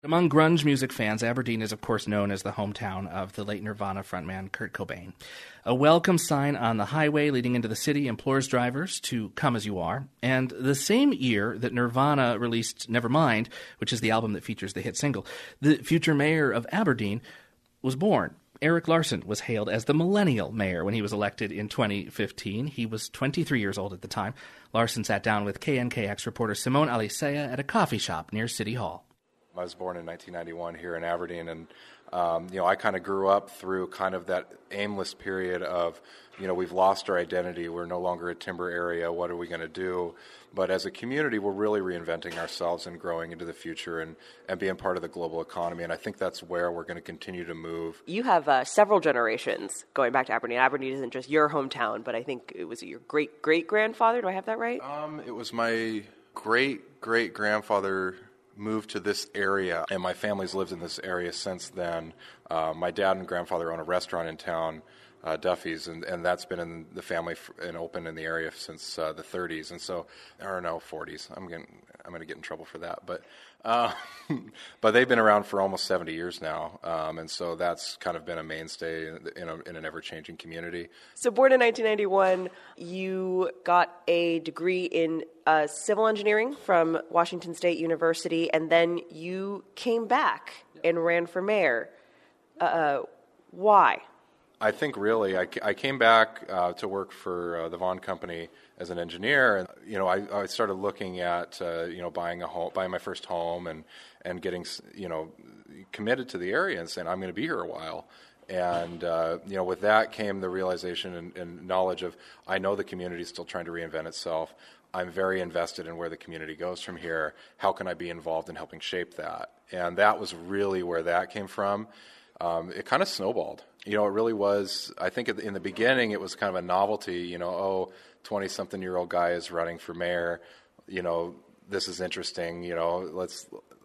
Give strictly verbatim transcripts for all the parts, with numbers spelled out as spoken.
Among grunge music fans, Aberdeen is of course known as the hometown of the late Nirvana frontman Kurt Cobain. A welcome sign on the highway leading into the city implores drivers to come as you are. And the same year that Nirvana released Nevermind, which is the album that features the hit single, the future mayor of Aberdeen was born. Eric Larson was hailed as the millennial mayor when he was elected in twenty fifteen. He was twenty-three years old at the time. Larson sat down with K N K X reporter Simone Alicea at a coffee shop near City Hall. I was born in nineteen ninety-one here in Aberdeen, and um, you know, I kind of grew up through kind of that aimless period of, you know, we've lost our identity. We're no longer a timber area. What are we going to do? But as a community, we're really reinventing ourselves and growing into the future and, and being part of the global economy. And I think that's where we're going to continue to move. You have uh, several generations going back to Aberdeen. Aberdeen isn't just your hometown, but I think it was your great great grandfather. Do I have that right? Um, it was my great great grandfather. Moved to this area, and my family's lived in this area since then. Uh, my dad and grandfather own a restaurant in town, uh, Duffy's, and, and that's been in the family f- and open in the area since uh, the thirties, and so, or no, forties. I'm getting, I'm going to get in trouble for that, but uh, but they've been around for almost seventy years now, um, and so that's kind of been a mainstay in, a, in an ever-changing community. So born in nineteen ninety-one, you got a degree in uh, civil engineering from Washington State University, and then you came back and ran for mayor. Uh, why? I think really, I, I came back uh, to work for uh, the Vaughan Company as an engineer, and you know, I, I started looking at uh, you know buying a home, buying my first home, and and getting you know committed to the area and saying I'm going to be here a while. And uh, you know, with that came the realization and, and knowledge of I know the community is still trying to reinvent itself. I'm very invested in where the community goes from here. How can I be involved in helping shape that? And that was really where that came from. Um, it kind of snowballed. You know, it really was, I think in the beginning it was kind of a novelty, you know, oh, twenty-something-year-old guy is running for mayor, you know, this is interesting, you know, let's,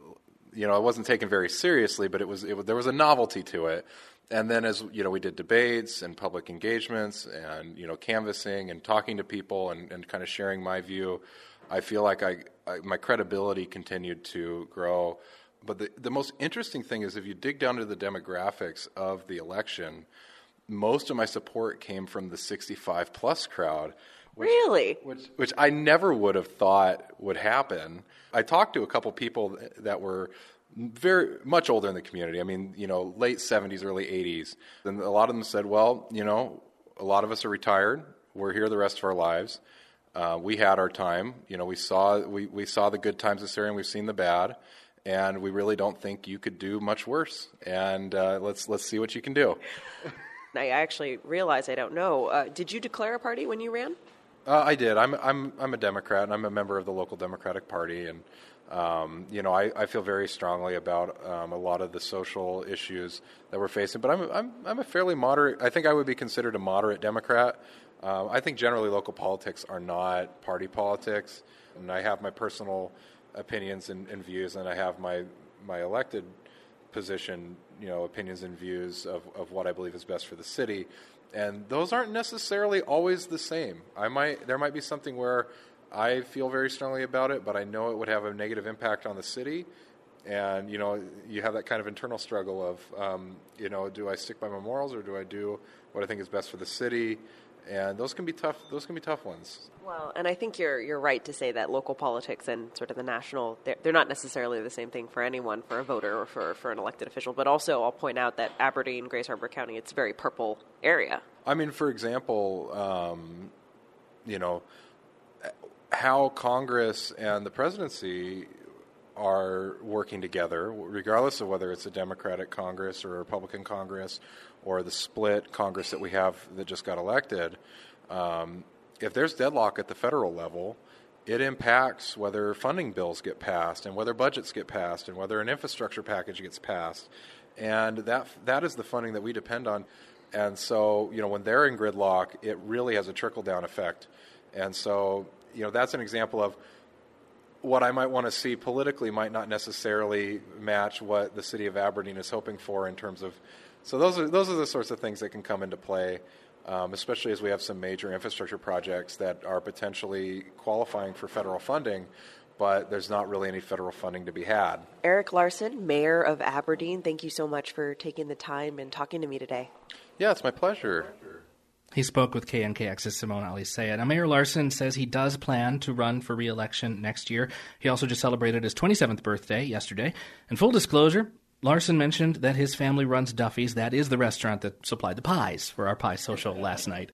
you know, it wasn't taken very seriously, but it was, it, there was a novelty to it. And then as, you know, we did debates and public engagements and, you know, canvassing and talking to people and, and kind of sharing my view, I feel like I, I my credibility continued to grow. But the, the most interesting thing is if you dig down to the demographics of the election, most of my support came from the sixty-five plus crowd. Which, really? Which, which I never would have thought would happen. I talked to a couple people that were very much older in the community. I mean, you know, late seventies, early eighties. And a lot of them said, well, you know, a lot of us are retired. We're here the rest of our lives. Uh, we had our time. You know, we saw we, we saw the good times this area and we've seen the bad. And we really don't think you could do much worse. And uh, let's let's see what you can do. I actually realize I don't know. Uh, did you declare a party when you ran? Uh, I did. I'm I'm I'm a Democrat, and I'm a member of the local Democratic Party. And um, you know, I, I feel very strongly about um, a lot of the social issues that we're facing. But I'm I'm I'm a fairly moderate. I think I would be considered a moderate Democrat. Uh, I think generally local politics are not party politics, and I have my personal opinions and, and views, and I have my my elected position, you know, opinions and views of, of what I believe is best for the city, and those aren't necessarily always the same. I might there might be something where I feel very strongly about it, but I know it would have a negative impact on the city, and you know, you have that kind of internal struggle of, um, you know, do I stick by my morals or do I do what I think is best for the city? And those can be tough. Those can be tough ones. Well, and I think you're you're right to say that local politics and sort of the national, they're, they're not necessarily the same thing for anyone, for a voter or for, for an elected official. But also, I'll point out that Aberdeen, Grace Harbor County, it's a very purple area. I mean, for example, um, you know, how Congress and the presidency are working together, regardless of whether it's a Democratic Congress or a Republican Congress or the split Congress that we have that just got elected. Um, if there's deadlock at the federal level, it impacts whether funding bills get passed and whether budgets get passed and whether an infrastructure package gets passed. And that that is the funding that we depend on. And so, you know, when they're in gridlock, it really has a trickle-down effect. And so, you know, that's an example of what I might want to see politically might not necessarily match what the city of Aberdeen is hoping for in terms of. So those are those are the sorts of things that can come into play, um, especially as we have some major infrastructure projects that are potentially qualifying for federal funding. but there's not really any federal funding to be had. Eric Larson, Mayor of Aberdeen, thank you so much for taking the time and talking to me today. Yeah, it's my pleasure. He spoke with K N K X's Simone Alisea. Now, Mayor Larson says he does plan to run for re-election next year. He also just celebrated his twenty-seventh birthday yesterday. And full disclosure, Larson mentioned that his family runs Duffy's. That is the restaurant that supplied the pies for our pie social last night.